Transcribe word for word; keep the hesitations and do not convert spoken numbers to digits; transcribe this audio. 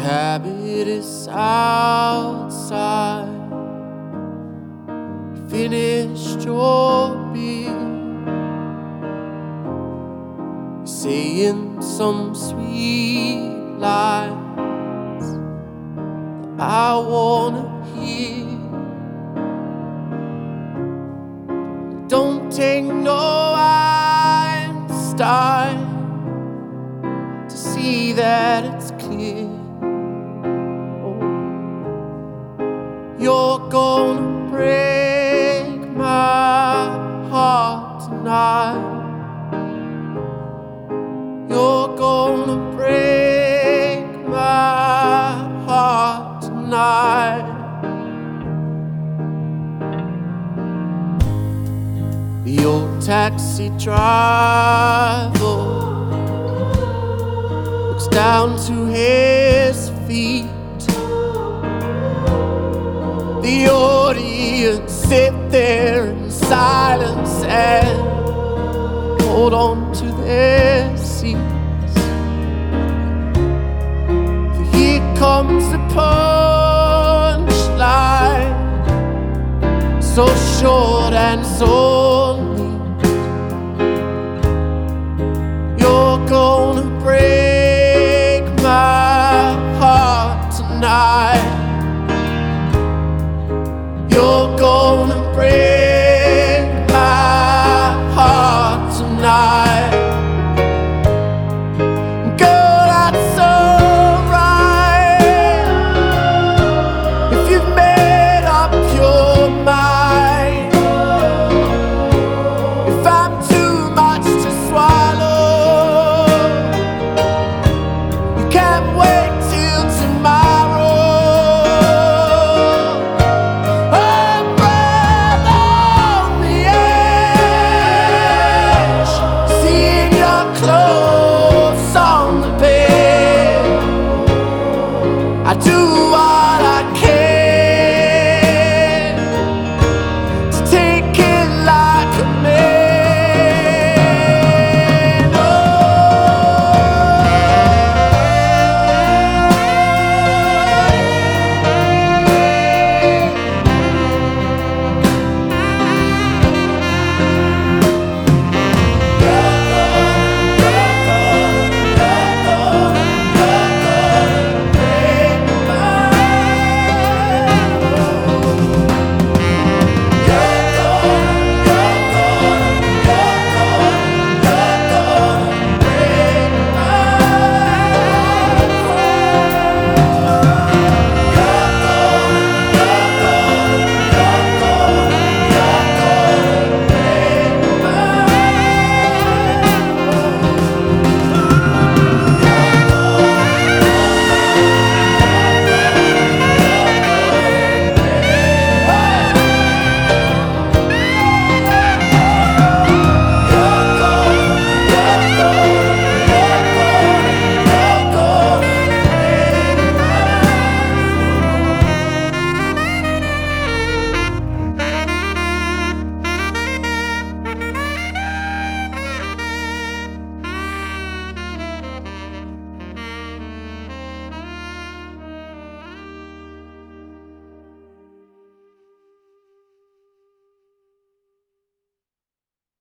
habit is outside. You finished your beer, saying some sweet lies that I wanna hear. Don't take no Einstein to see that it's clear. Oh, you're gonna break my heart tonight. You're gonna break my heart tonight. The old taxi driver looks down to his feet. The audience sit there in silence and hold on to their seats. For here comes the punchline, so short and so neat. You're gonna break my heart tonight. You're gonna break my heart tonight. Girl, that's alright if you've made up your mind. If I'm too much to swallow, you can't wait.